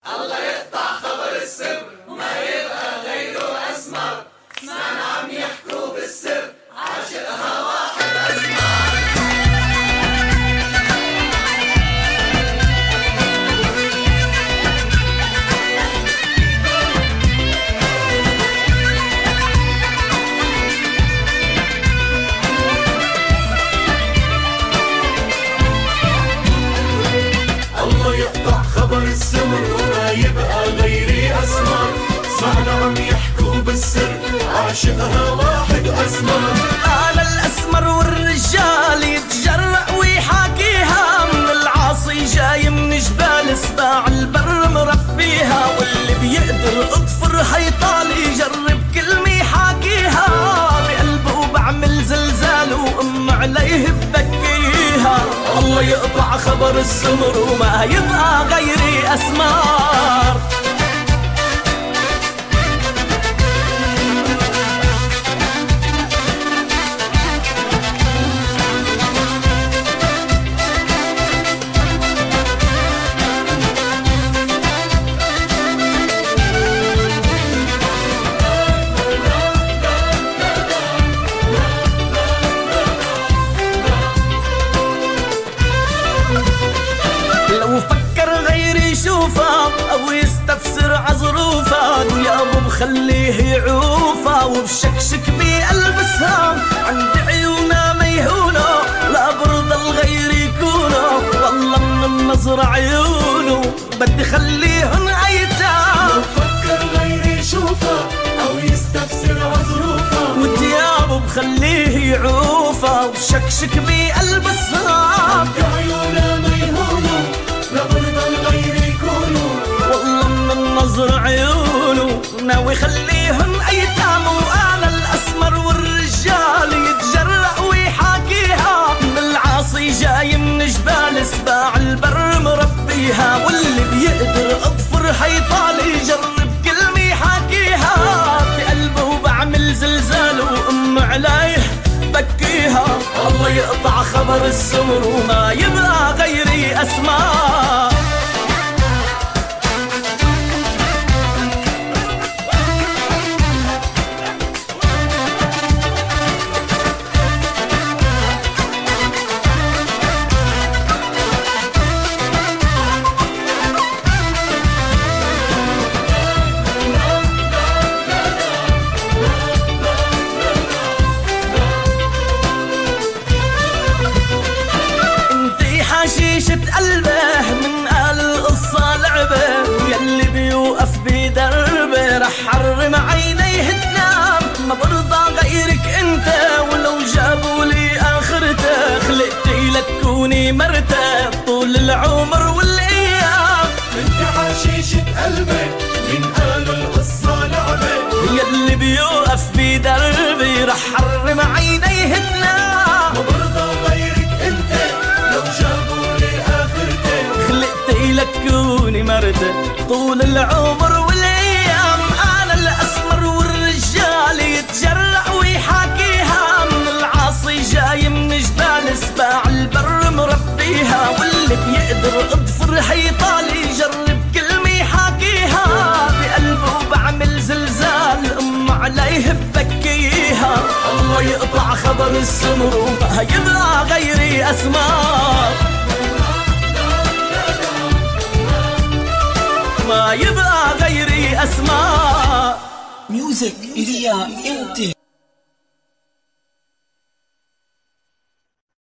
الله يقطع خبر السر وما يبقى غيره أسمر. سمعنا عم يحكوا بالسر عاشقها واحد أسمر. الله يقطع خبر السر وما يبقى غيري أسمر. سمعنا عم يحكوا بالسر عاشقها واحد أسمر. على الأسمر والرجال يتجرأ ويحاكيها، من العاصي جاي من جبال سباع البر مربيها، واللي بيقدر اطفر حيطال يجرب كلمة يحاكيها، بقلبه بعمل زلزال وأم عليه ببكيها. الله يقطع خبر السمر وما يبقى غيري أسمار. لو فكر غيري يشوفها أو يستفسر عظروفها، يا أبو بخليه يعوفها وبشكشك بيلبسها. عند عيونا ميهونة لا برضى الغير يكونه، والله من النظر عيونه بدي خليهن أيتام. لو فكر غيري يشوفها أو يستفسر عظروفها، وثيابه بخليه يعوفها وبشكشك بيلبسها. عند عيونا ميهونه لا برضى الغير يكونوا، والله من النظر عيونه ناوي خليهن أيتام. وأنا الأسمر والرجال يتجرأ ويحاكيها، من العاصي جاي من جبال سباع البر مربيها، واللي بيقدر اطفر حيطال يجرب كلمة يحاكيها، بقلبه بعمل زلزال وأم عليه بكيها. الله يقطع خبر السمر وما يبقى غيري أسمار. حشيشة قلبه من قال القصة لعبة، يلي بيوقف بدربه رح حرم عينيه تنام. ما برضى غيرك انت ولو جابوا لي اخرته، خلقتي لك كوني مرته طول العمر والايام. انت حشيشة قلبي من قال القصة لعبة، يلي بيوقف بدربه رح حرم عينيه تنام. ما برضى غيرك انت لو جابوا لي آخرتي، خلقتي لك كوني مرته طول العمر والايام. انا الاسمر والرجال يتجرأ ويحاكيها، من العاصي جاي من جبال سباع البر مربيها، واللي بيقدر اضفر حيطال يجرب كلمة يحاكيها، بقلبه بعمل زلزال أم عليه ببكيها. الله يقطع خبر السمر وما يبقى غيري أسمار. ما يبقى غيري أسماء. ميوزك إليا انت.